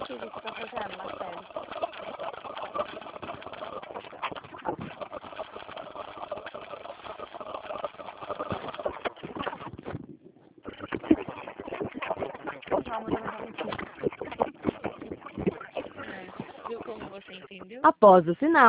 fiz isso pra fazer ela, Marcelo. Viu como você entendeu? Após o sinal.